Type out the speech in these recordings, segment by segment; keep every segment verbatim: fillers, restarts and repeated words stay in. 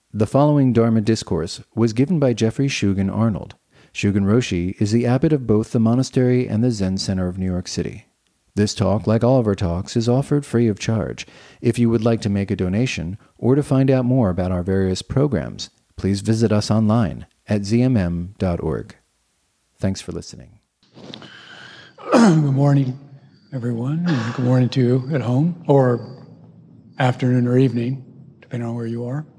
The following Dharma discourse was given by Jeffrey Shugen Arnold. Shugen Roshi is the abbot of both the monastery and the Zen Center of New York City. This talk, like all of our talks, is offered free of charge. If you would like to make a donation or to find out more about our various programs, please visit us online at z m m dot org. Thanks for listening. Good morning, everyone. And good morning to you at home, or afternoon or evening, depending on where you are.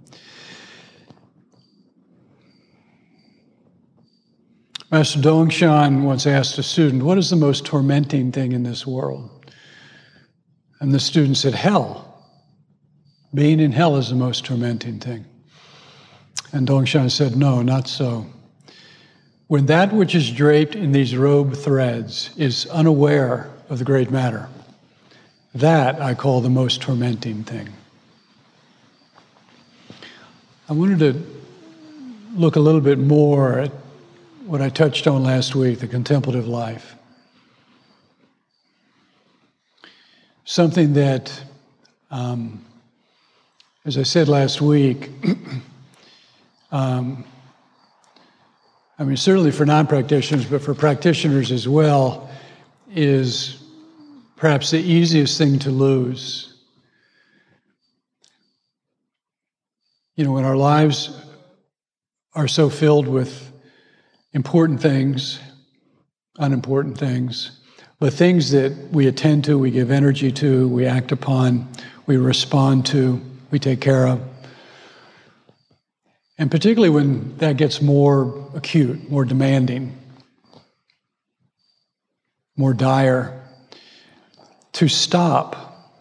Master Dongshan once asked a student, what is the most tormenting thing in this world? And the student said, hell. Being in hell is the most tormenting thing. And Dongshan said, no, not so. When that which is draped in these robe threads is unaware of the great matter, that I call the most tormenting thing. I wanted to look a little bit more at what I touched on last week, the contemplative life. Something that, um, as I said last week, um, I mean, certainly for non-practitioners, but for practitioners as well, is perhaps the easiest thing to lose. You know, when our lives are so filled with important things, unimportant things, but things that we attend to, we give energy to, we act upon, we respond to, we take care of. And particularly when that gets more acute, more demanding, more dire, to stop.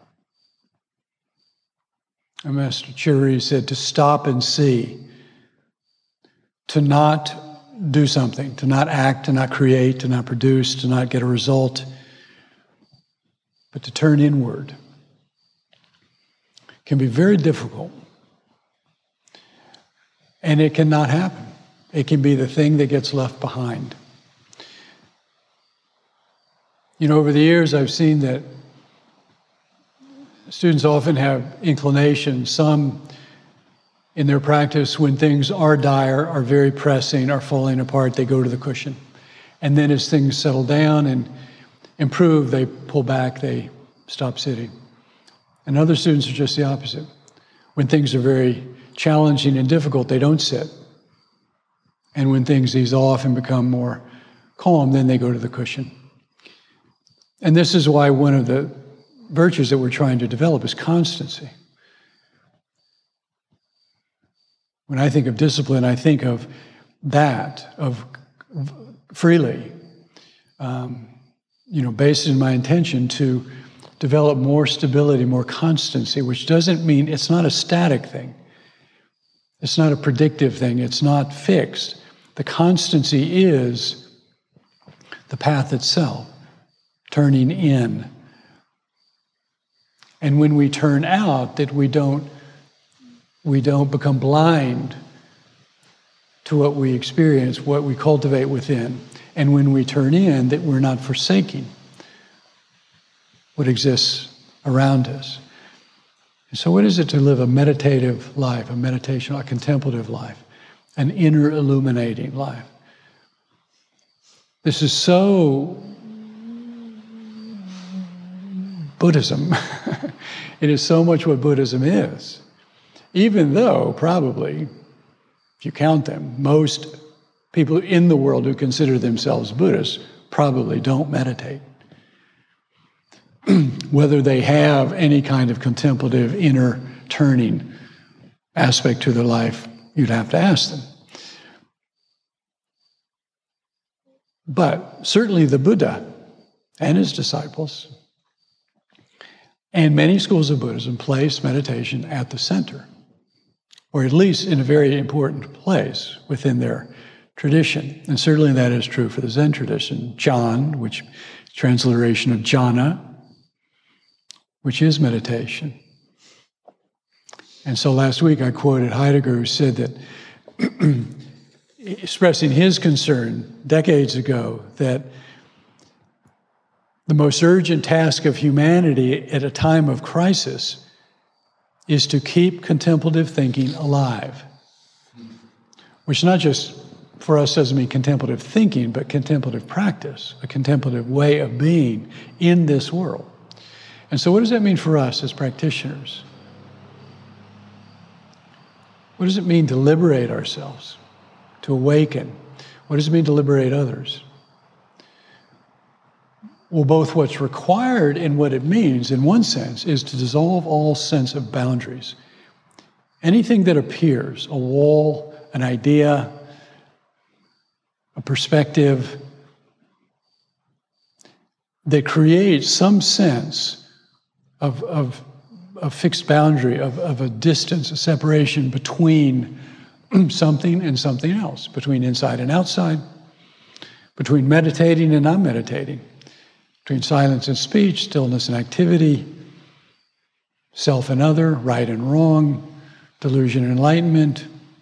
And Master Chiri said to stop and see, to not do something, to not act, to not create, to not produce, to not get a result, but to turn inward can be very difficult. And it cannot happen. It can be the thing that gets left behind. You know, over the years, I've seen that students often have inclinations, some in their practice, when things are dire, are very pressing, are falling apart, they go to the cushion. And then as things settle down and improve, they pull back, they stop sitting. And other students are just the opposite. When things are very challenging and difficult, they don't sit. And when things ease off and become more calm, then they go to the cushion. And this is why one of the virtues that we're trying to develop is constancy. When I think of discipline, I think of that, of freely, um, you know, based in my intention to develop more stability, more constancy, which doesn't mean it's not a static thing. It's not a predictive thing. It's not fixed. The constancy is the path itself, turning in. And when we turn out, that we don't We don't become blind to what we experience, what we cultivate within. And when we turn in, that we're not forsaking what exists around us. And so what is it to live a meditative life, a meditation, a contemplative life, an inner illuminating life? This is so Buddhism. It is so much what Buddhism is. Even though, probably, if you count them, most people in the world who consider themselves Buddhists probably don't meditate. Whether they have any kind of contemplative inner turning aspect to their life, you'd have to ask them. But certainly the Buddha and his disciples and many schools of Buddhism place meditation at the center, or at least in a very important place within their tradition. And certainly that is true for the Zen tradition. Jhan, which is transliteration of jhana, which is meditation. And so last week I quoted Heidegger, who said that, expressing his concern decades ago, that the most urgent task of humanity at a time of crisis is to keep contemplative thinking alive. which not just for us doesn't mean contemplative thinking, but contemplative practice, a contemplative way of being in this world. And so what does that mean for us as practitioners? What does it mean to liberate ourselves, to awaken? What does it mean to liberate others? Well, both what's required and what it means, in one sense, is to dissolve all sense of boundaries. Anything that appears, a wall, an idea, a perspective, that creates some sense of, of, of fixed boundary, of, of a distance, a separation between something and something else, between inside and outside, between meditating and not meditating, between silence and speech, stillness and activity, self and other, right and wrong, delusion and enlightenment.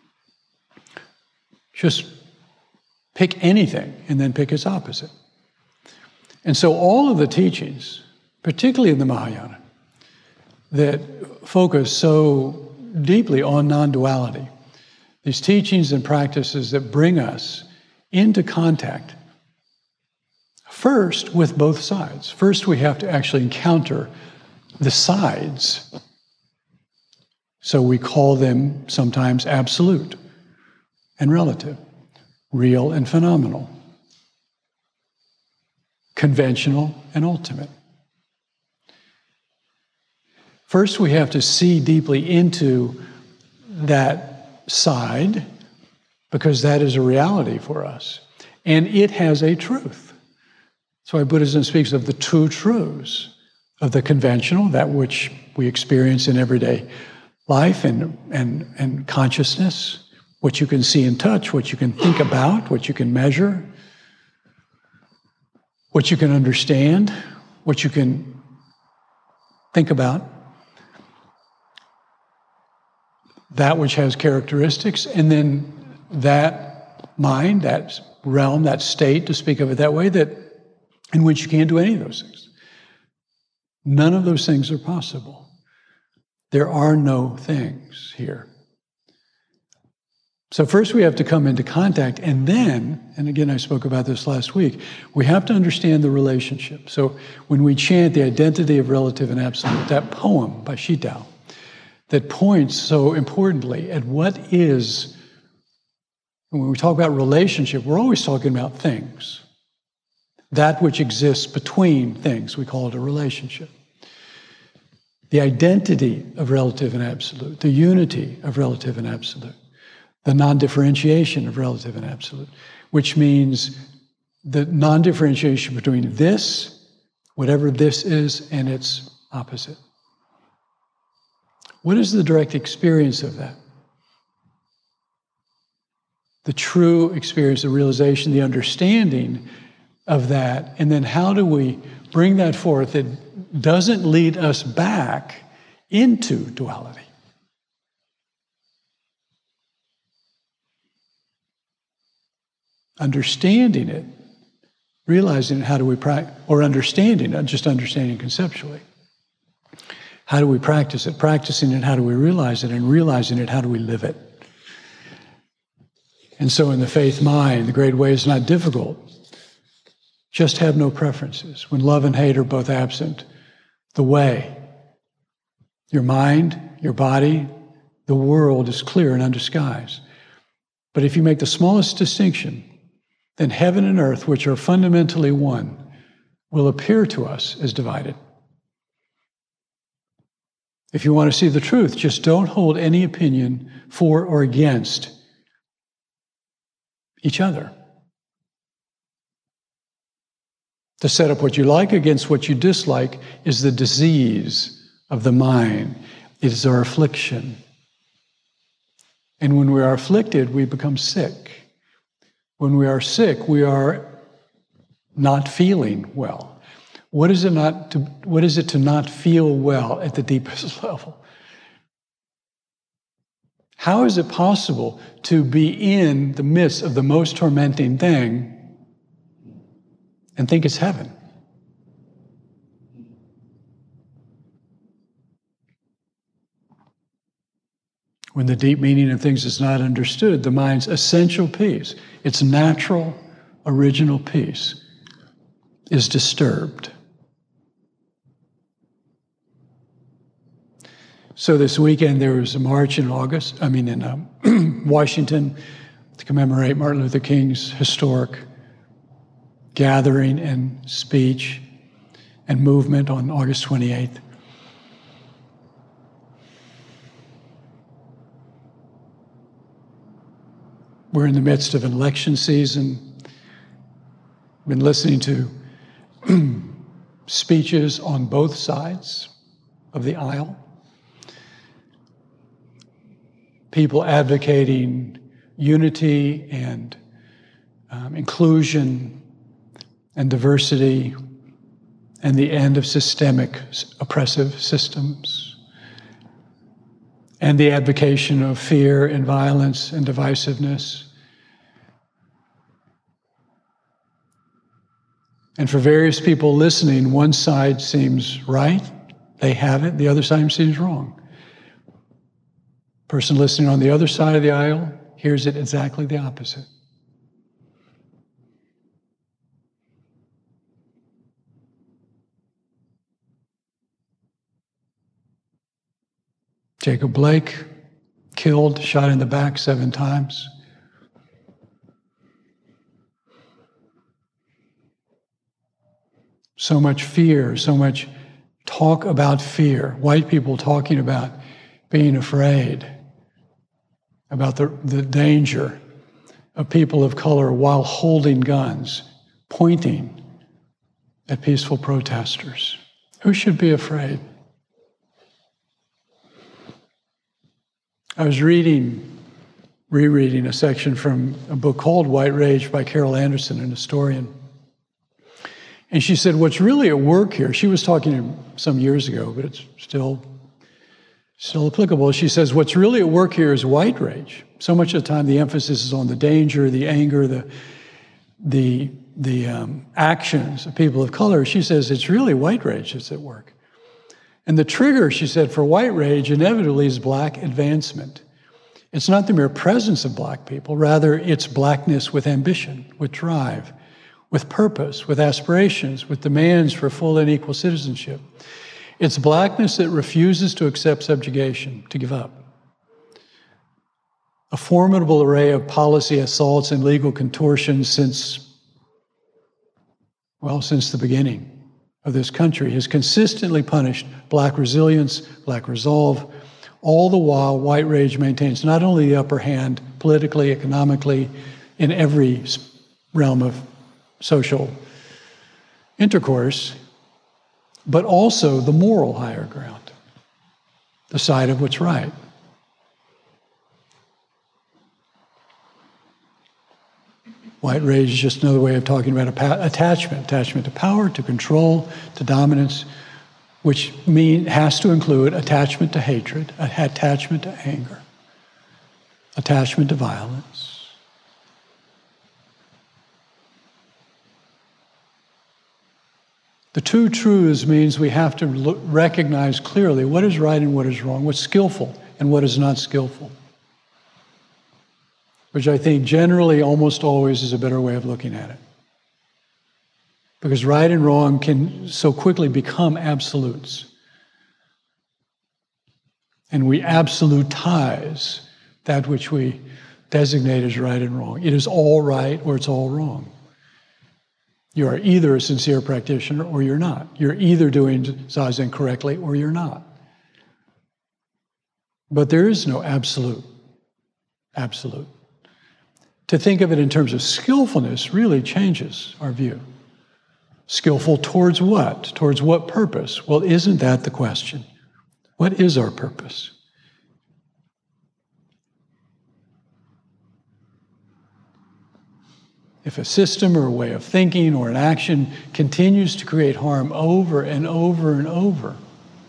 Just pick anything and then pick its opposite. And so all of the teachings, particularly in the Mahayana, that focus so deeply on non-duality, these teachings and practices that bring us into contact, first with both sides. First, we have to actually encounter the sides. So we call them sometimes absolute and relative, real and phenomenal, conventional and ultimate. First, we have to see deeply into that side, because that is a reality for us. And it has a truth. That's why Buddhism speaks of the two truths, of the conventional, that which we experience in everyday life and, and, and consciousness, what you can see and touch, what you can think about, what you can measure, what you can understand, what you can think about, that which has characteristics, and then that mind, that realm, that state, to speak of it that way, that in which you can't do any of those things. None of those things are possible. There are no things here. So first we have to come into contact, and then, and again I spoke about this last week, we have to understand the relationship. So when we chant the identity of relative and absolute, that poem by Shitao, that points so importantly at what is, when we talk about relationship, we're always talking about things. That which exists between things, we call it a relationship. The identity of relative and absolute, the unity of relative and absolute, the non-differentiation of relative and absolute, which means the non-differentiation between this, whatever this is, and its opposite. What is the direct experience of that? The true experience, the realization, the understanding of that, and then how do we bring that forth that doesn't lead us back into duality? Understanding it, realizing it, how do we practice, or understanding, not just understanding conceptually. How do we practice it? Practicing it, how do we realize it? And realizing it, how do we live it? And so in the faith mind, the great way is not difficult. Just have no preferences. When love and hate are both absent, the way, your mind, your body, the world is clear and undisguised. But if you make the smallest distinction, then heaven and earth, which are fundamentally one, will appear to us as divided. If you want to see the truth, just don't hold any opinion for or against each other. To set up what you like against what you dislike is the disease of the mind. It is our affliction. And when we are afflicted, we become sick. When we are sick, we are not feeling well. What is it not to, what is it to not feel well at the deepest level? How is it possible to be in the midst of the most tormenting thing and think it's heaven? When the deep meaning of things is not understood, the mind's essential peace, its natural, original peace, is disturbed. So this weekend there was a march in August, I mean in um, Washington, to commemorate Martin Luther King's historic gathering and speech and movement on August twenty-eighth. We're in the midst of an election season. Been listening to speeches on both sides of the aisle. People advocating unity and um, inclusion and diversity and the end of systemic oppressive systems and the advocation of fear and violence and divisiveness. And for various people listening, one side seems right, they have it, the other side seems wrong. Person listening on the other side of the aisle hears it exactly the opposite. Jacob Blake, killed, shot in the back seven times. So much fear, so much talk about fear. White people talking about being afraid, about the, the danger of people of color while holding guns, pointing at peaceful protesters. Who should be afraid? I was reading, rereading a section from a book called White Rage by Carol Anderson, an historian. And she said, what's really at work here, she was talking some years ago, but it's still, still applicable. She says, what's really at work here is white rage. So much of the time the emphasis is on the danger, the anger, the, the, the um, actions of people of color. She says, it's really white rage that's at work. And the trigger, she said, for white rage inevitably is black advancement. It's not the mere presence of black people, rather it's blackness with ambition, with drive, with purpose, with aspirations, with demands for full and equal citizenship. It's blackness that refuses to accept subjugation, to give up. A formidable array of policy assaults and legal contortions since, well, since the beginning of this country has consistently punished black resilience, black resolve, all the while white rage maintains not only the upper hand politically, economically, in every realm of social intercourse, but also the moral higher ground, the side of what's right. White rage is just another way of talking about attachment, attachment to power, to control, to dominance, which mean, has to include attachment to hatred, attachment to anger, attachment to violence. The two truths means we have to look, recognize clearly what is right and what is wrong, what's skillful and what is not skillful, which I think generally almost always is a better way of looking at it. Because right and wrong can so quickly become absolutes. And we absolutize that which we designate as right and wrong. It is all right or it's all wrong. You are either a sincere practitioner or you're not. You're either doing Zazen correctly or you're not. But there is no absolute. Absolute. To think of it in terms of skillfulness really changes our view. Skillful towards what? Towards what purpose? Well, isn't that the question? What is our purpose? If a system or a way of thinking or an action continues to create harm over and over and over,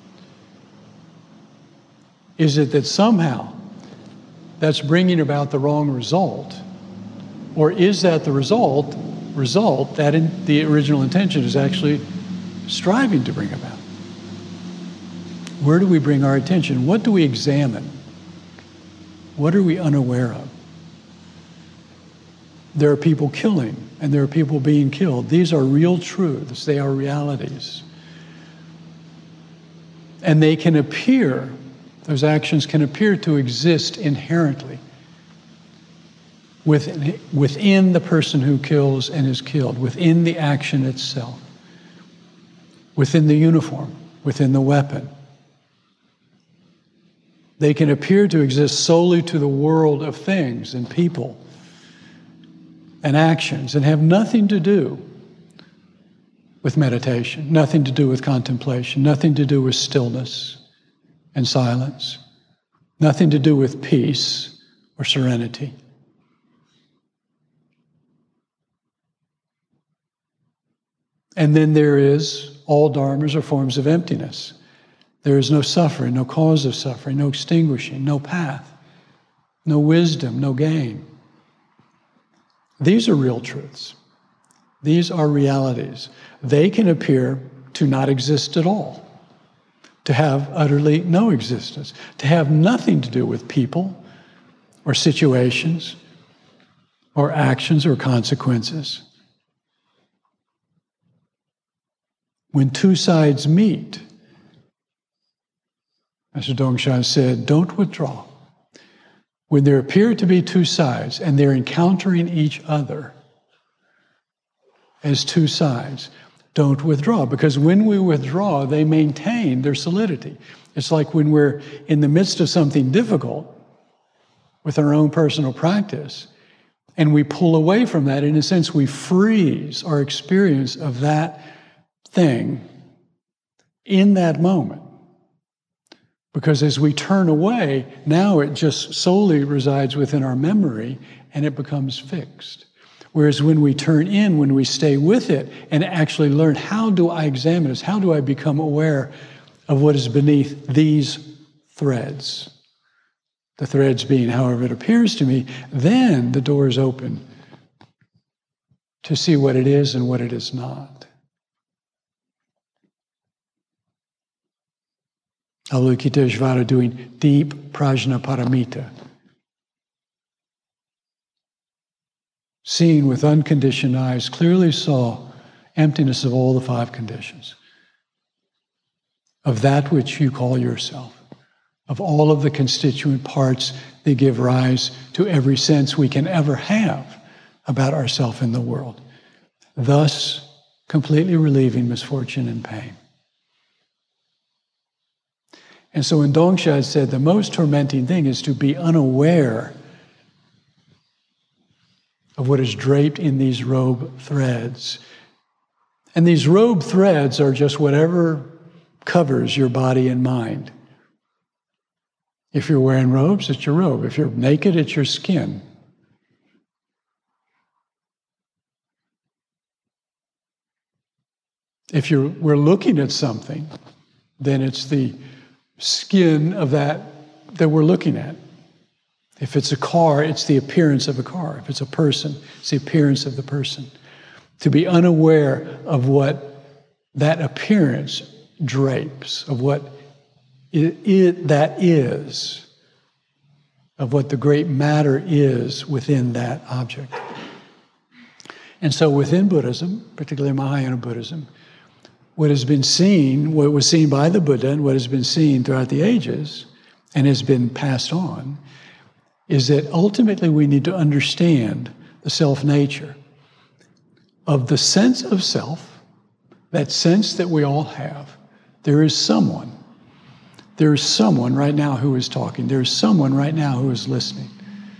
is it that somehow that's bringing about the wrong result? Or is that the result, result that in the original intention is actually striving to bring about? Where do we bring our attention? What do we examine? What are we unaware of? There are people killing, and there are people being killed. These are real truths. They are realities. And they can appear, those actions can appear to exist inherently within, within the person who kills and is killed, within the action itself, within the uniform, within the weapon. They can appear to exist solely to the world of things and people and actions and have nothing to do with meditation, nothing to do with contemplation, nothing to do with stillness and silence, nothing to do with peace or serenity. And then there is all dharmas or forms of emptiness. There is no suffering, no cause of suffering, no extinguishing, no path, no wisdom, no gain. These are real truths. These are realities. They can appear to not exist at all, to have utterly no existence, to have nothing to do with people or situations or actions or consequences. When two sides meet, Master Dongshan said, don't withdraw. When there appear to be two sides and they're encountering each other as two sides, don't withdraw. Because when we withdraw, they maintain their solidity. It's like when we're in the midst of something difficult with our own personal practice, and we pull away from that. In a sense, we freeze our experience of that thing in that moment. Because as we turn away, now it just solely resides within our memory and it becomes fixed. Whereas when we turn in, when we stay with it and actually learn, how do I examine this? How do I become aware of what is beneath these threads? The threads being however it appears to me, then the door is open to see what it is and what it is not. Avalokiteshvara doing deep prajna paramita. Seeing with unconditioned eyes, clearly saw emptiness of all the five conditions, of that which you call yourself, of all of the constituent parts that give rise to every sense we can ever have about ourself in the world, thus completely relieving misfortune and pain. And so when Dongsha said the most tormenting thing is to be unaware of what is draped in these robe threads. And these robe threads are just whatever covers your body and mind. If you're wearing robes, it's your robe. If you're naked, it's your skin. If you're, we're looking at something, then it's the skin of that that we're looking at. If it's a car, it's the appearance of a car. If it's a person, it's the appearance of the person. To be unaware of what that appearance drapes, of what it, it that is, of what the great matter is within that object. And so within Buddhism, particularly Mahayana Buddhism, what has been seen, what was seen by the Buddha and what has been seen throughout the ages and has been passed on, is that ultimately we need to understand the self-nature of the sense of self, that sense that we all have. There is someone. There is someone right now who is talking. There is someone right now who is listening.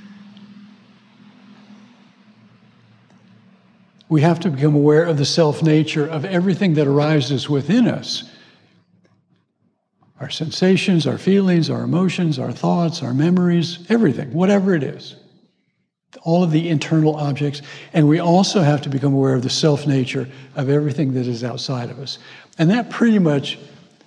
We have to become aware of the self-nature of everything that arises within us. Our sensations, our feelings, our emotions, our thoughts, our memories, everything, whatever it is. All of the internal objects. And we also have to become aware of the self-nature of everything that is outside of us. And that pretty much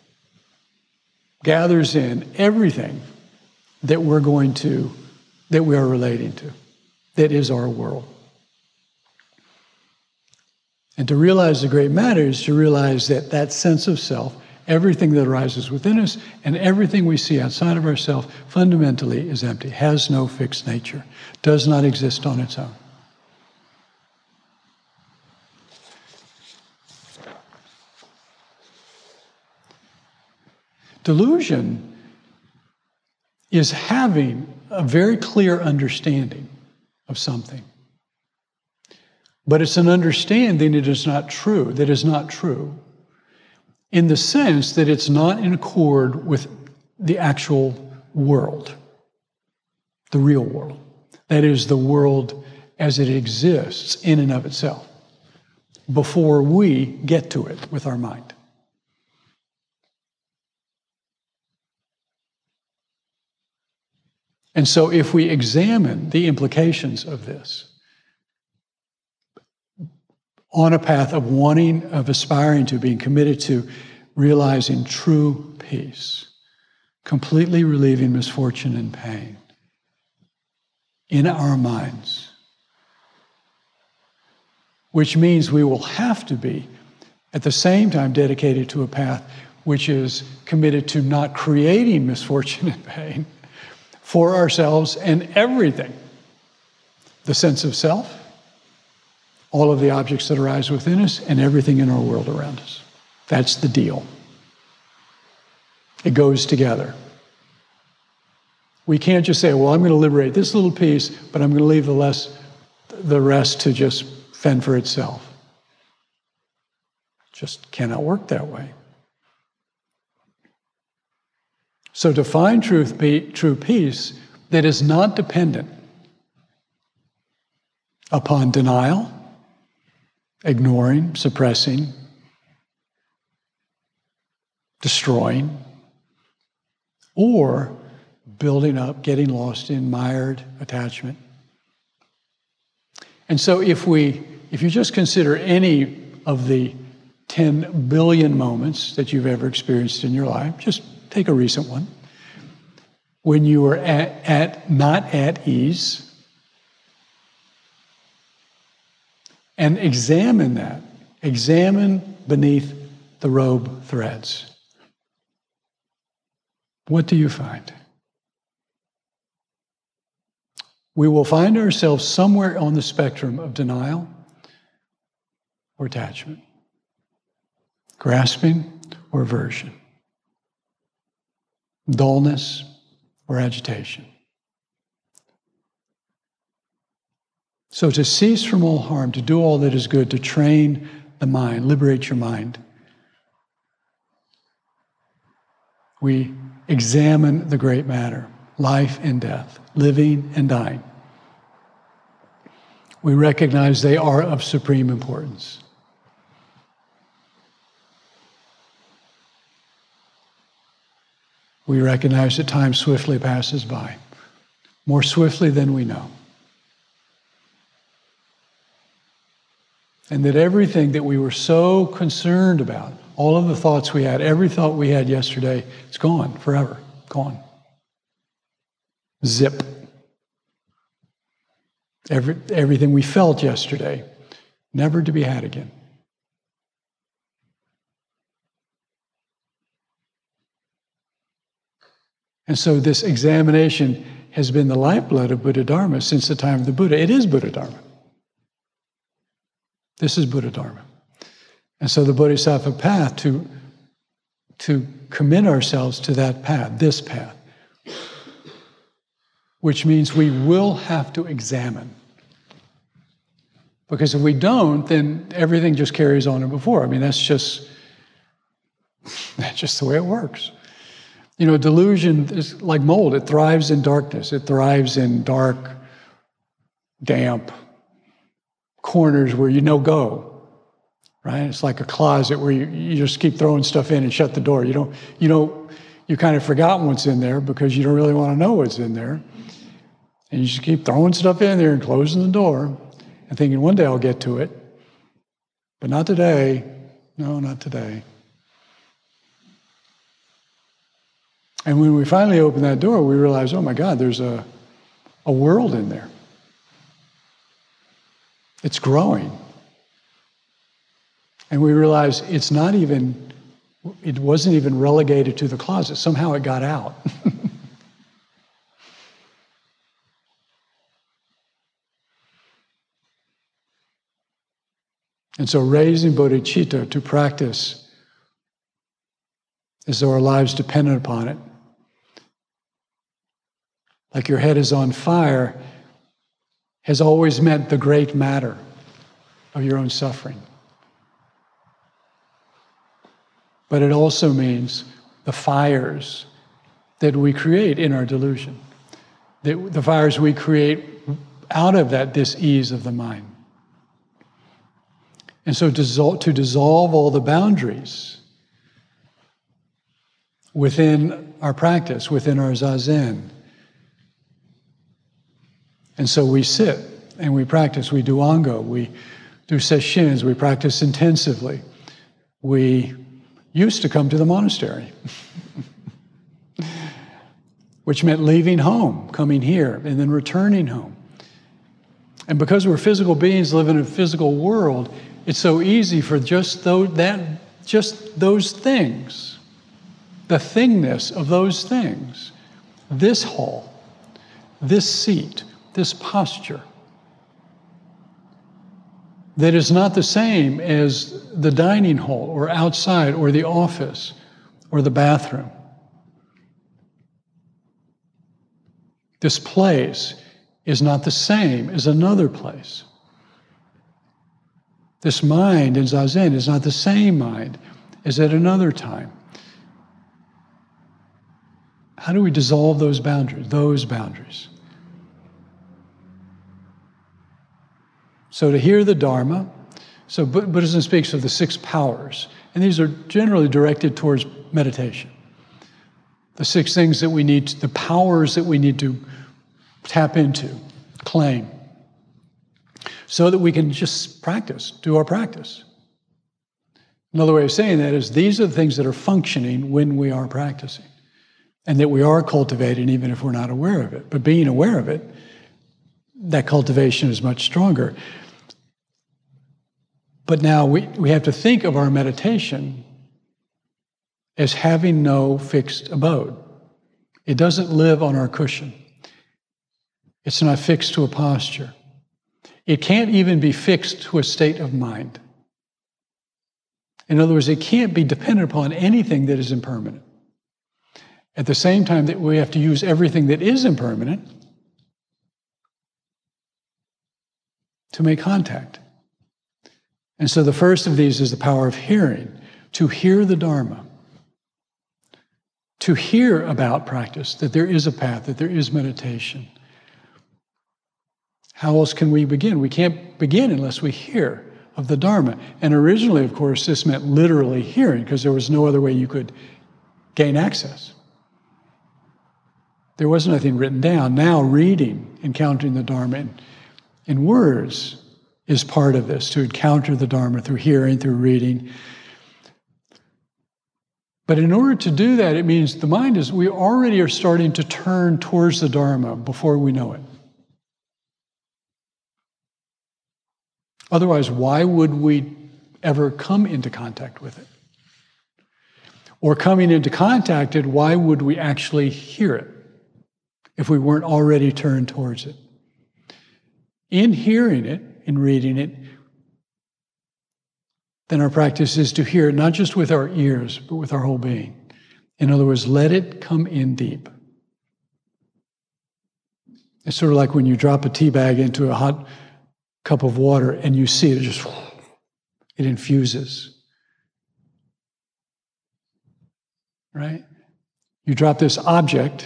gathers in everything that we're going to, that we are relating to, that is our world. And to realize the great matter is to realize that that sense of self Everything that arises within us and everything we see outside of ourselves fundamentally is empty, has no fixed nature, does not exist on its own. Delusion is having a very clear understanding of something. But it's an understanding that is not true, that is not true, in the sense that it's not in accord with the actual world, the real world. That is, the world as it exists in and of itself, before we get to it with our mind. And so if we examine the implications of this, on a path of wanting, of aspiring to, being committed to realizing true peace, completely relieving misfortune and pain in our minds, which means we will have to be, at the same time, dedicated to a path which is committed to not creating misfortune and pain for ourselves and everything. The sense of self, all of the objects that arise within us, and everything in our world around us. That's the deal. It goes together. We can't just say, well, I'm going to liberate this little piece, but I'm going to leave the, less, the rest to just fend for itself. It just cannot work that way. So to find truth, true peace that is not dependent upon denial, ignoring, suppressing, destroying, or building up, getting lost in mired attachment. And so if we, if you just consider any of the ten billion moments that you've ever experienced in your life, just take a recent one, when you were at, at not at ease, and examine that. Examine beneath the robe threads. What do you find? We will find ourselves somewhere on the spectrum of denial or attachment, grasping or aversion, dullness or agitation. So to cease from all harm, to do all that is good, to train the mind, liberate your mind, we examine the great matter, life and death, living and dying. We recognize they are of supreme importance. We recognize that time swiftly passes by, more swiftly than we know. And that everything that we were so concerned about, all of the thoughts we had, every thought we had yesterday, it's gone forever, gone. Zip. Every, everything we felt yesterday, never to be had again. And so this examination has been the lifeblood of Buddha Dharma since the time of the Buddha. It is Buddha Dharma. This is Buddha Dharma. And so the Bodhisattva path, to, to commit ourselves to that path, this path, which means we will have to examine. Because if we don't, then everything just carries on as before. I mean, that's just, that's just the way it works. You know, delusion is like mold. It thrives in darkness. It thrives in dark, damp corners where you know go, right? It's like a closet where you, you just keep throwing stuff in and shut the door. You don't, you don't, you kind of forgotten what's in there because you don't really want to know what's in there. And you just keep throwing stuff in there and closing the door and thinking, one day I'll get to it. But not today. No, not today. And when we finally open that door, we realize, oh my God, there's a, a world in there. It's growing. And we realize it's not even It wasn't even relegated to the closet. Somehow it got out. And so raising bodhicitta to practice as though our lives depended upon it, like your head is on fire, has always meant the great matter of your own suffering. But it also means the fires that we create in our delusion, the, the fires we create out of that dis-ease of the mind. And so to, to dissolve all the boundaries within our practice, within our zazen. And so we sit and we practice, we do ango, we do sesshin, we practice intensively. We used to come to the monastery, which meant leaving home, coming here, and then returning home. And because we're physical beings living in a physical world, it's so easy for just those, that, just those things, the thingness of those things, this hall, this seat, this posture, that is not the same as the dining hall or outside or the office or the bathroom. This place is not the same as another place. This mind in Zazen is not the same mind as at another time. How do we dissolve those boundaries? Those boundaries. So to hear the Dharma, so Buddhism speaks of the six powers, and these are generally directed towards meditation. The six things that we need, the powers that we need to tap into, claim, so that we can just practice, do our practice. Another way of saying that is these are the things that are functioning when we are practicing, and that we are cultivating even if we're not aware of it. But being aware of it, that cultivation is much stronger. But now we, we have to think of our meditation as having no fixed abode. It doesn't live on our cushion. It's not fixed to a posture. It can't even be fixed to a state of mind. In other words, it can't be dependent upon anything that is impermanent. At the same time that we have to use everything that is impermanent to make contact. And so the first of these is the power of hearing, to hear the Dharma, to hear about practice, that there is a path, that there is meditation. How else can we begin? We can't begin unless we hear of the Dharma. And originally, of course, this meant literally hearing, because there was no other way you could gain access. There was nothing written down. Now reading, encountering the Dharma in, in words is part of this, to encounter the Dharma through hearing, through reading. But in order to do that, it means the mind is, we already are starting to turn towards the Dharma before we know it. Otherwise, why would we ever come into contact with it? Or coming into contact with it, why would we actually hear it if we weren't already turned towards it? In hearing it, in reading it, then our practice is to hear it not just with our ears, but with our whole being. In other words, let it come in deep. It's sort of like when you drop a tea bag into a hot cup of water and you see it, it just, it infuses. Right? You drop this object,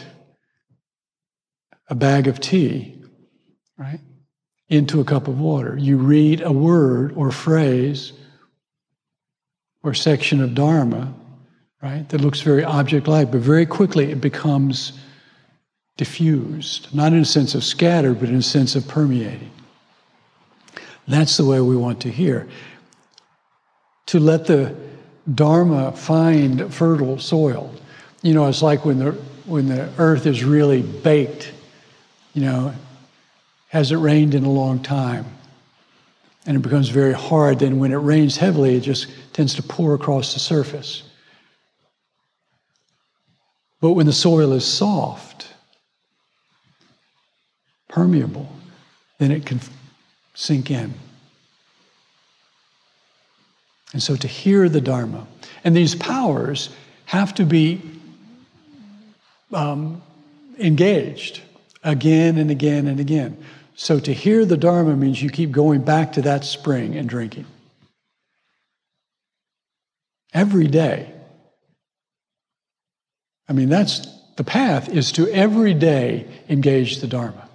a bag of tea, right, into a cup of water. You read a word or phrase or section of Dharma, right, that looks very object-like, but very quickly it becomes diffused, not in a sense of scattered, but in a sense of permeating. That's the way we want to hear. To let the Dharma find fertile soil. You know, it's like when the when the earth is really baked, you know, hasn't rained in a long time, and it becomes very hard. Then when it rains heavily, it just tends to pour across the surface. But when the soil is soft, permeable, then it can sink in. And so to hear the Dharma, and these powers have to be um, engaged again and again and again. So to hear the Dharma means you keep going back to that spring and drinking. Every day. I mean, that's the path, is to every day engage the Dharma.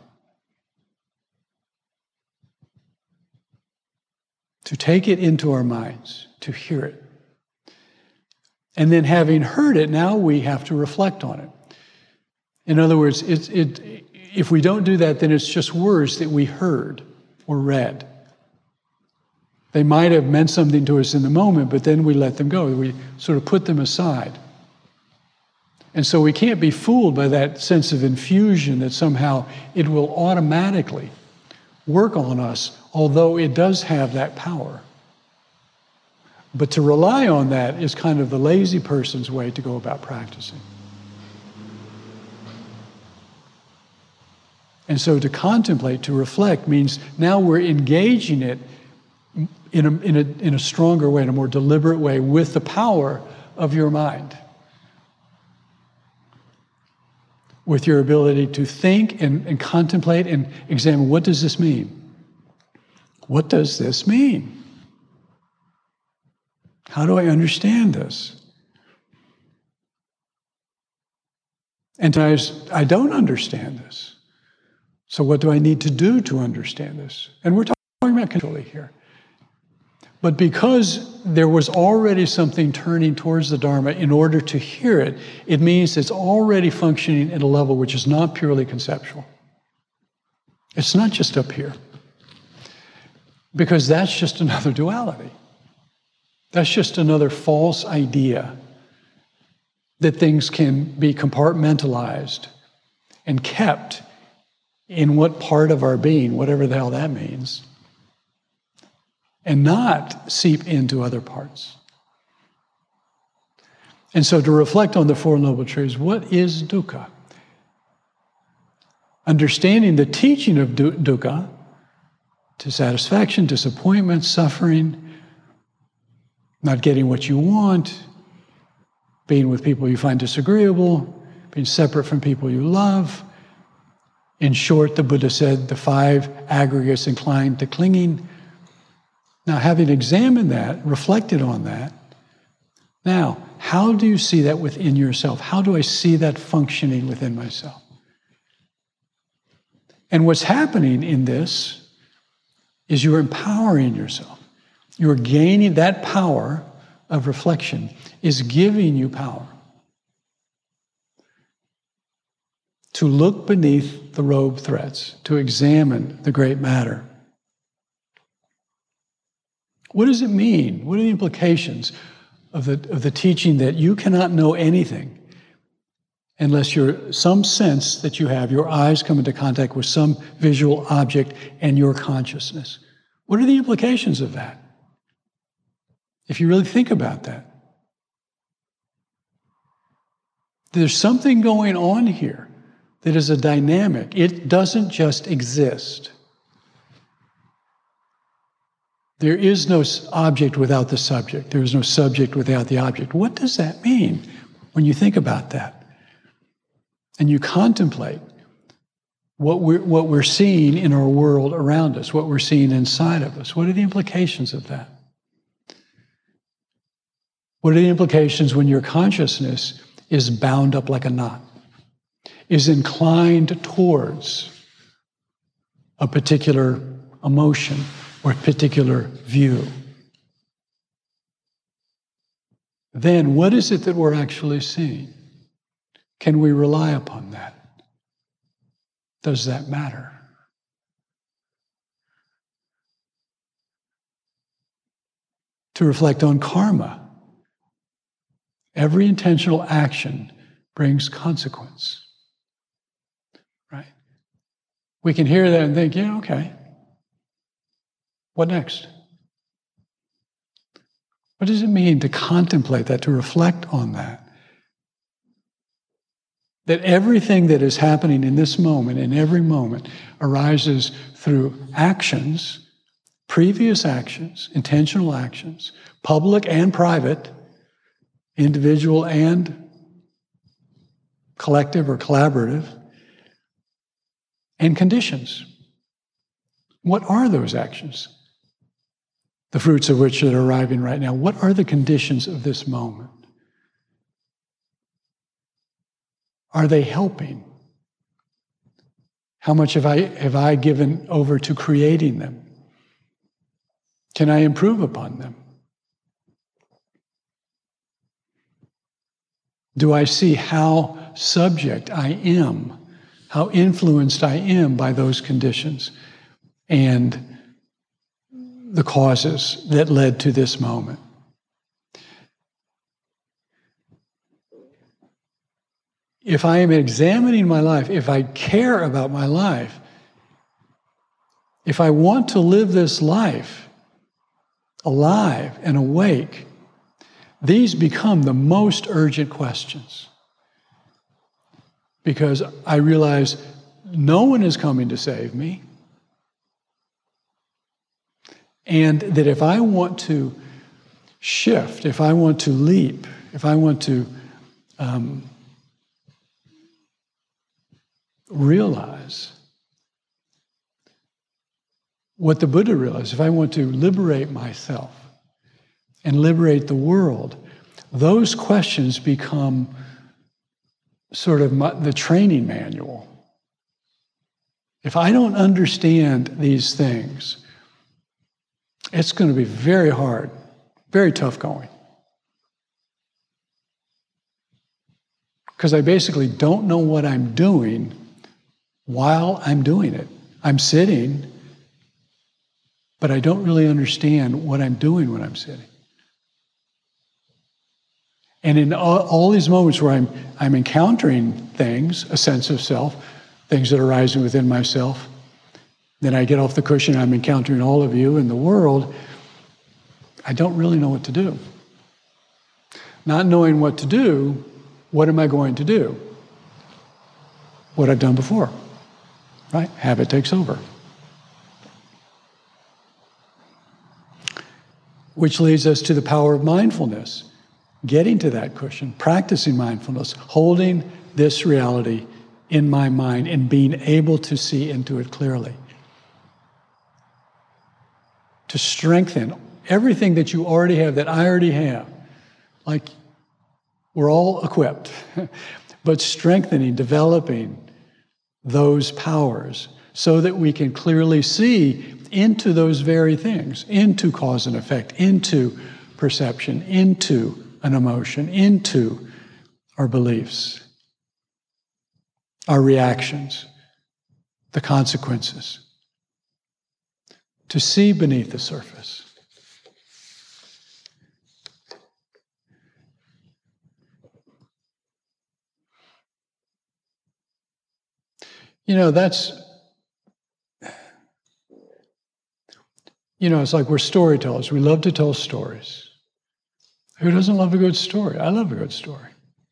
To take it into our minds, to hear it. And then having heard it, now we have to reflect on it. In other words, it, it, if we don't do that, then it's just words that we heard or read. They might have meant something to us in the moment, but then we let them go. We sort of put them aside. And so we can't be fooled by that sense of infusion that somehow it will automatically work on us, although it does have that power. But to rely on that is kind of the lazy person's way to go about practicing. And so to contemplate, to reflect, means now we're engaging it in a, in a, in a stronger way, in a more deliberate way, with the power of your mind. With your ability to think and, and contemplate and examine, what does this mean? What does this mean? How do I understand this? And sometimes I don't understand this. So what do I need to do to understand this? And we're talking about control here. But because there was already something turning towards the Dharma in order to hear it, it means it's already functioning at a level which is not purely conceptual. It's not just up here. Because that's just another duality. That's just another false idea that things can be compartmentalized and kept in what part of our being, whatever the hell that means, and not seep into other parts. And so to reflect on the Four Noble Truths, what is dukkha? Understanding the teaching of du- dukkha, dissatisfaction, disappointment, suffering, not getting what you want, being with people you find disagreeable, being separate from people you love. In short, the Buddha said, the five aggregates inclined to clinging. Now, having examined that, reflected on that, now, how do you see that within yourself? How do I see that functioning within myself? And what's happening in this is you're empowering yourself. You're gaining that power of reflection is giving you power to look beneath the robe threads, to examine the great matter. What does it mean? What are the implications of the, of the teaching that you cannot know anything unless you're some sense that you have, your eyes come into contact with some visual object and your consciousness? What are the implications of that? If you really think about that. There's something going on here that is a dynamic. It doesn't just exist. There is no object without the subject. There is no subject without the object. What does that mean when you think about that? And you contemplate what we're, what we're seeing in our world around us, what we're seeing inside of us. What are the implications of that? What are the implications when your consciousness is bound up like a knot, is inclined towards a particular emotion or a particular view? Then what is it that we're actually seeing? Can we rely upon that? Does that matter? To reflect on karma. Every intentional action brings consequence, right? We can hear that and think, yeah, okay. What next? What does it mean to contemplate that, to reflect on that? That everything that is happening in this moment, in every moment, arises through actions, previous actions, intentional actions, public and private, individual and collective or collaborative, and conditions. What are those actions? The fruits of which are arriving right now. What are the conditions of this moment? Are they helping? How much have I, have I given over to creating them? Can I improve upon them? Do I see how subject I am, how influenced I am by those conditions and the causes that led to this moment? If I am examining my life, if I care about my life, if I want to live this life alive and awake, these become the most urgent questions. Because I realize no one is coming to save me. And that if I want to shift, if I want to leap, if I want to um, realize what the Buddha realized, if I want to liberate myself and liberate the world, those questions become sort of my, the training manual. If I don't understand these things, it's going to be very hard, very tough going. Because I basically don't know what I'm doing while I'm doing it. I'm sitting, but I don't really understand what I'm doing when I'm sitting. And in all, all these moments where I'm, I'm encountering things, a sense of self, things that are arising within myself, then I get off the cushion, I'm encountering all of you in the world, I don't really know what to do. Not knowing what to do, what am I going to do? What I've done before, right? Habit takes over. Which leads us to the power of mindfulness. Getting to that cushion, practicing mindfulness, holding this reality in my mind and being able to see into it clearly. To strengthen everything that you already have, that I already have. Like, we're all equipped, but strengthening, developing those powers so that we can clearly see into those very things, into cause and effect, into perception, into an emotion, into our beliefs, our reactions, the consequences. To see beneath the surface. You know, that's, you know, it's like we're storytellers. We love to tell stories. Who doesn't love a good story? I love a good story.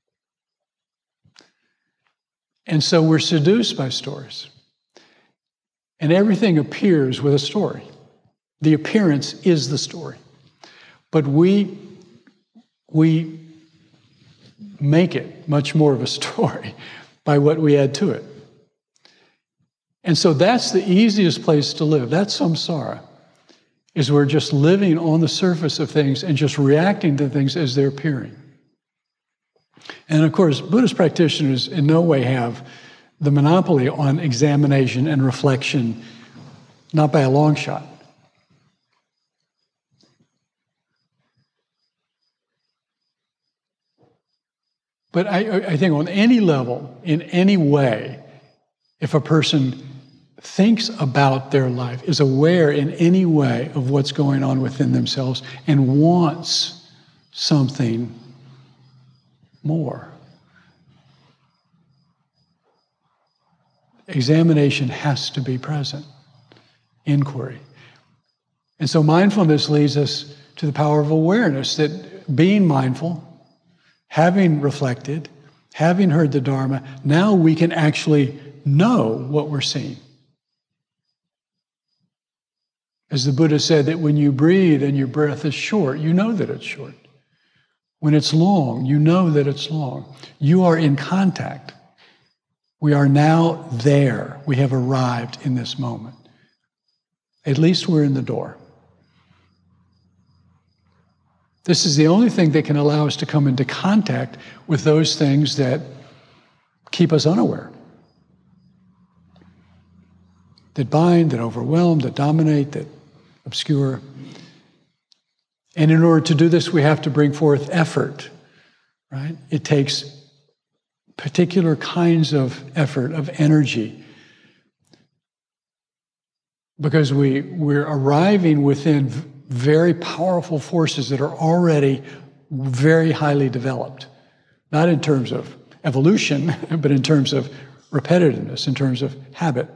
And so we're seduced by stories. And everything appears with a story. The appearance is the story. But we, we make it much more of a story by what we add to it. And so that's the easiest place to live. That's samsara, is we're just living on the surface of things and just reacting to things as they're appearing. And of course, Buddhist practitioners in no way have the monopoly on examination and reflection, not by a long shot. But I, I think on any level, in any way, if a person thinks about their life, is aware in any way of what's going on within themselves, and wants something more, examination has to be present, inquiry. And so mindfulness leads us to the power of awareness, that being mindful, having reflected, Having heard the Dharma, now we can actually know what we're seeing. As the Buddha said, that when you breathe and your breath is short, you know that it's short. When it's long, you know that it's long. You are in contact. We are now there. We have arrived in this moment. At least we're in the door. This is the only thing that can allow us to come into contact with those things that keep us unaware, that bind, that overwhelm, that dominate, that obscure. And in order to do this, we have to bring forth effort, right? It takes particular kinds of effort, of energy, because we, we're arriving within very powerful forces that are already very highly developed, not in terms of evolution, but in terms of repetitiveness, in terms of habit.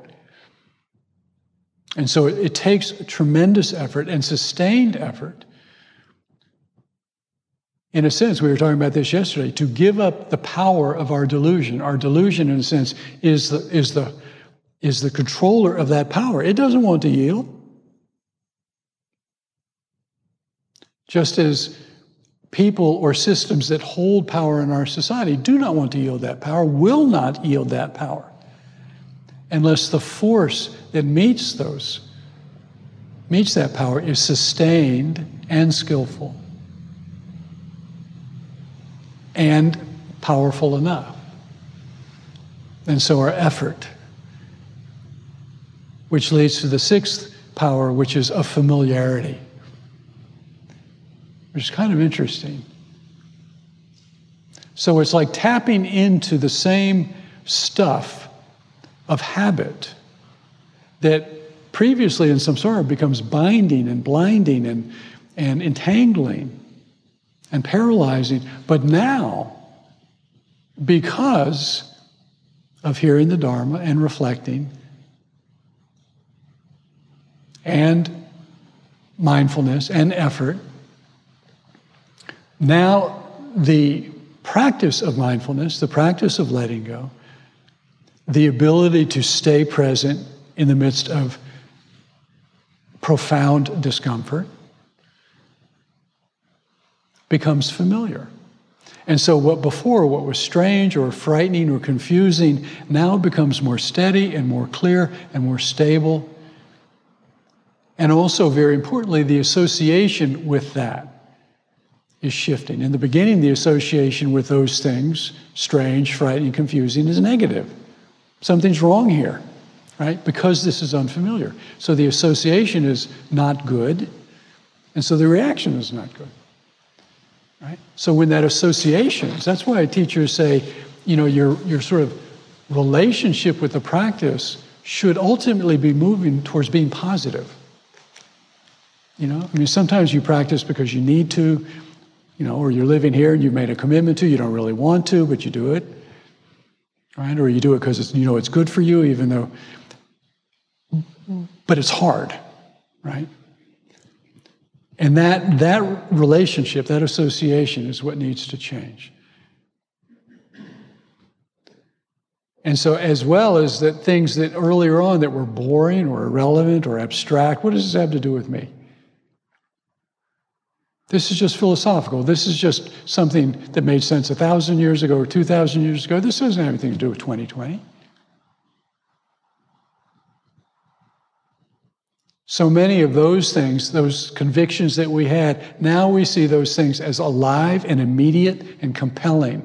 And so it, it takes tremendous effort and sustained effort. In a sense, we were talking about this yesterday, to give up the power of our delusion. Our delusion, in a sense, is the, is the, is the controller of that power. It doesn't want to yield. Just as people or systems that hold power in our society do not want to yield that power, will not yield that power, unless the force that meets those, meets that power is sustained and skillful and powerful enough. And so our effort, which leads to the sixth power, which is of familiarity, which is kind of interesting. So it's like tapping into the same stuff of habit that previously in samsara becomes binding and blinding and, and entangling and paralyzing. But now, because of hearing the Dharma and reflecting and mindfulness and effort, now the practice of mindfulness, the practice of letting go, the ability to stay present in the midst of profound discomfort, becomes familiar. And so what before, what was strange or frightening or confusing, now becomes more steady and more clear and more stable. And also, very importantly, the association with that is shifting. In the beginning, the association with those things, strange, frightening, confusing, is negative. Something's wrong here, right? Because this is unfamiliar. So the association is not good, and so the reaction is not good. Right? So when that association, that's why teachers say, you know, your, your sort of relationship with the practice should ultimately be moving towards being positive. You know, I mean, sometimes you practice because you need to, you know, or you're living here and you've made a commitment to, you don't really want to, but you do it, right? Or you do it because it's, you know, it's good for you, even though, but it's hard, right? And that, that relationship, that association is what needs to change. And so as well as that things that earlier on that were boring or irrelevant or abstract, what does this have to do with me? This is just philosophical. This is just something that made sense a thousand years ago or two thousand years ago. This doesn't have anything to do with twenty twenty. So many of those things, those convictions that we had, now we see those things as alive and immediate and compelling.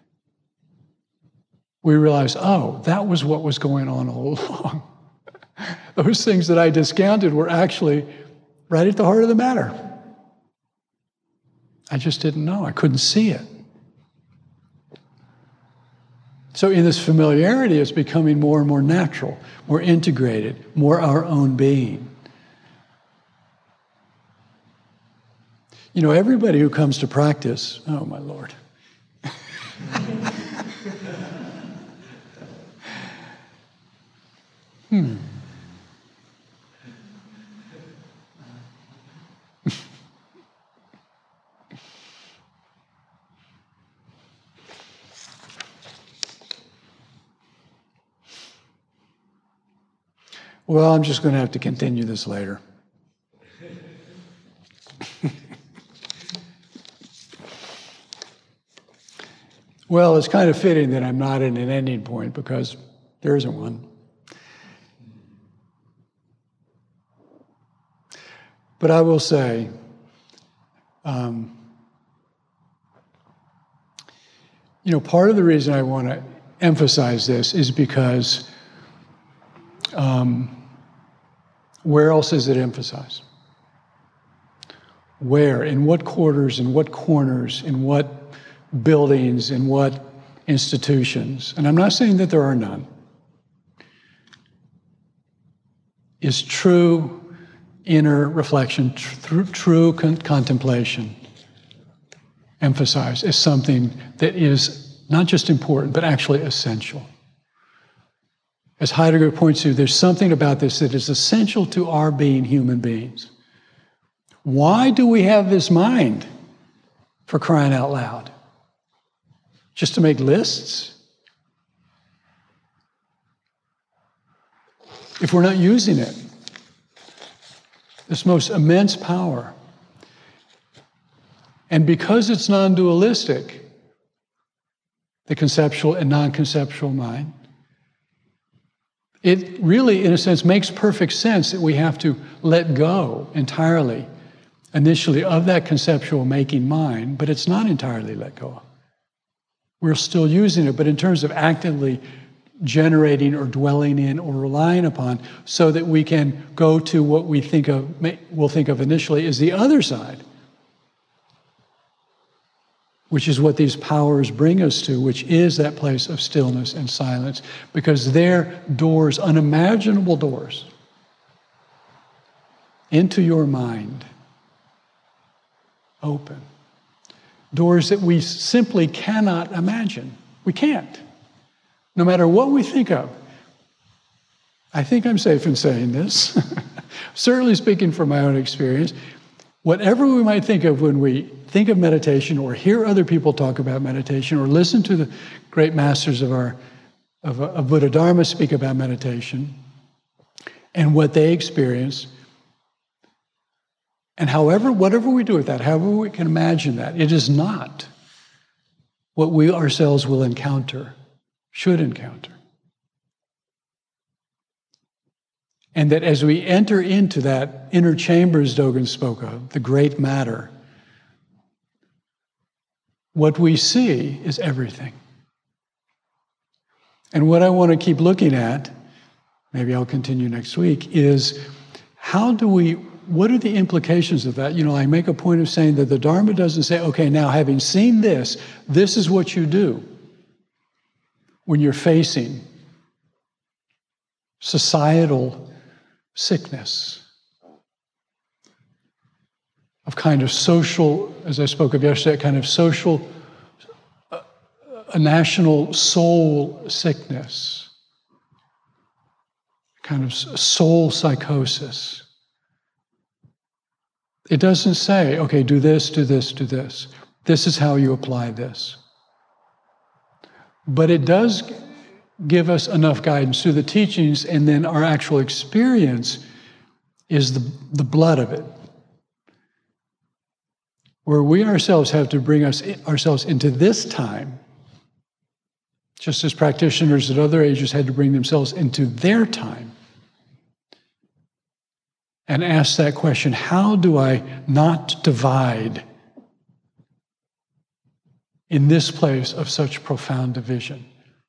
We realize, oh, that was what was going on all along. Those things that I discounted were actually right at the heart of the matter. I just didn't know. I couldn't see it. So in this familiarity, it's becoming more and more natural, more integrated, more our own being. You know, everybody who comes to practice, oh my Lord. hmm. Well, I'm just going to have to continue this later. Well, it's kind of fitting that I'm not in an ending point because there isn't one. But I will say, um, you know, part of the reason I want to emphasize this is because um, where else is it emphasized? Where? In what quarters, in what corners, in what buildings, in what institutions? And I'm not saying that there are none. Is true inner reflection, tr- true con- contemplation emphasized as something that is not just important, but actually essential. As Heidegger points to, there's something about this that is essential to our being human beings. Why do we have this mind, for crying out loud? Just to make lists? If we're not using it, this most immense power. And because it's non-dualistic, the conceptual and non-conceptual mind, it really, in a sense, makes perfect sense that we have to let go entirely, initially, of that conceptual making mind, but it's not entirely let go. We're still using it, but in terms of actively generating or dwelling in or relying upon, so that we can go to what we think of, we'll think of initially as the other side, which is what these powers bring us to, which is that place of stillness and silence, because they're doors, unimaginable doors, into your mind, open. Doors that we simply cannot imagine. We can't. No matter what we think of. I think I'm safe in saying this. Certainly speaking from my own experience, whatever we might think of when we think of meditation or hear other people talk about meditation or listen to the great masters of our of, of Buddha Dharma speak about meditation and what they experience, and however, whatever we do with that, however we can imagine that, it is not what we ourselves will encounter, should encounter. And that as we enter into that inner chamber, as Dogen spoke of, the great matter, what we see is everything. And what I want to keep looking at, maybe I'll continue next week, is how do we, what are the implications of that? You know, I make a point of saying that the Dharma doesn't say, okay, now having seen this, this is what you do when you're facing societal sickness, of kind of social, as I spoke of yesterday, kind of social, uh, a national soul sickness, kind of soul psychosis. It doesn't say, okay, do this, do this, do this. This is how you apply this. But it does give us enough guidance through the teachings, and then our actual experience is the, the blood of it. Where we ourselves have to bring us ourselves into this time, just as practitioners at other ages had to bring themselves into their time, and ask that question, how do I not divide in this place of such profound division?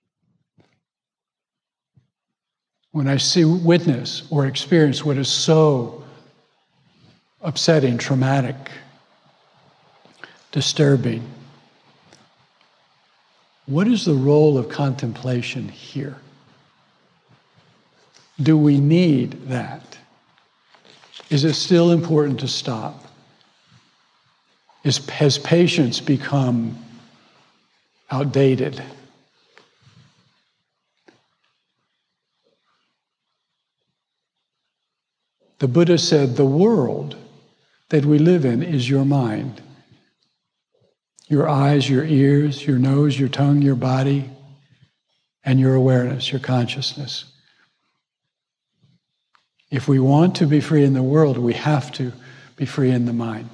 When I see, witness, or experience what is so upsetting, traumatic, disturbing, what is the role of contemplation here? Do we need that? Is it still important to stop? Is, has patience become outdated? The Buddha said, the world that we live in is your mind. Your eyes, your ears, your nose, your tongue, your body, and your awareness, your consciousness. If we want to be free in the world, we have to be free in the mind.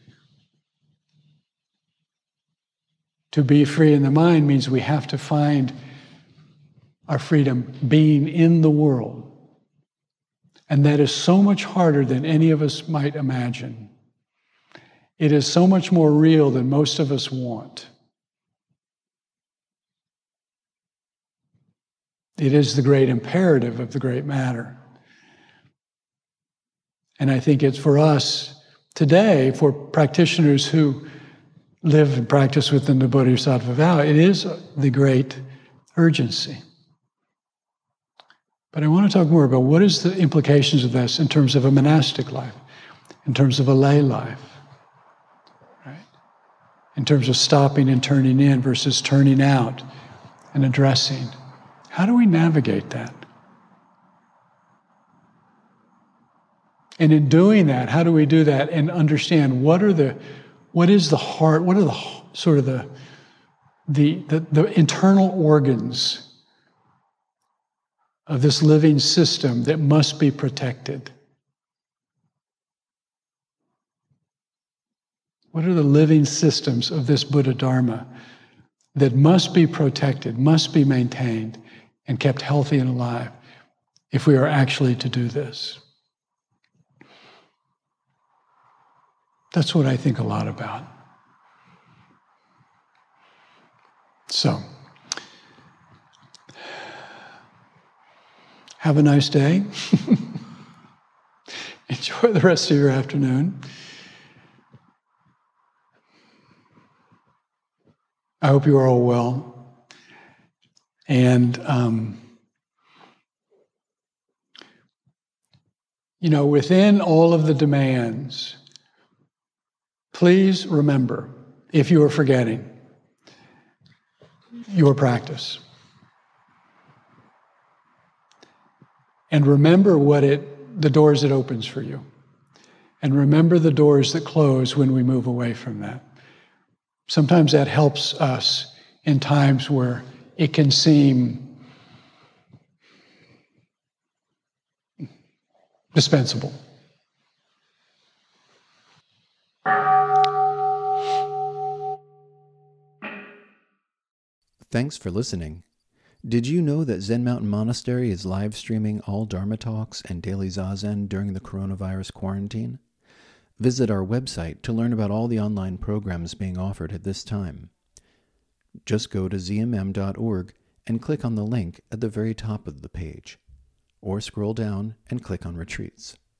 To be free in the mind means we have to find our freedom being in the world. And that is so much harder than any of us might imagine. It is so much more real than most of us want. It is the great imperative of the great matter. And I think it's for us today, for practitioners who live and practice within the Bodhisattva vow, it is the great urgency. But I want to talk more about what is the implications of this in terms of a monastic life, in terms of a lay life, right? In terms of stopping and turning in versus turning out and addressing. How do we navigate that? And in doing that, how do we do that and understand what are the, what is the heart, what are the sort of the, the, the, the internal organs of this living system that must be protected? What are the living systems of this Buddha Dharma that must be protected, must be maintained, and kept healthy and alive if we are actually to do this? That's what I think a lot about. So, have a nice day. Enjoy the rest of your afternoon. I hope you are all well. And, um, you know, within all of the demands, please remember, if you are forgetting, your practice. And remember what it, the doors it opens for you. And remember the doors that close when we move away from that. Sometimes that helps us in times where it can seem dispensable. Thanks for listening. Did you know that Zen Mountain Monastery is live streaming all Dharma talks and daily Zazen during the coronavirus quarantine? Visit our website to learn about all the online programs being offered at this time. Just go to z m m dot org and click on the link at the very top of the page, or scroll down and click on Retreats.